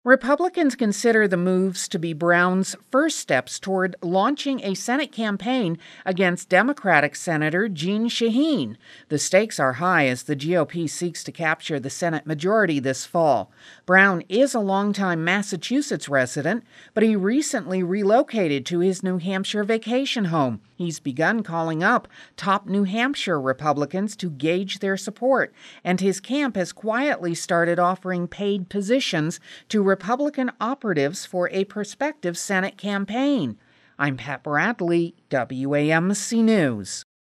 Republicans consider the moves to be Brown's first steps toward launching a Senate campaign against Democratic Senator Jeanne Shaheen. The stakes are high as the GOP seeks to capture the Senate majority this fall. Brown is a longtime Massachusetts resident, but he recently relocated to his New Hampshire vacation home. He's begun calling up top New Hampshire Republicans to gauge their support, and his camp has quietly started offering paid positions to Republican operatives for a prospective Senate campaign. I'm Pat Bradley, WAMC News.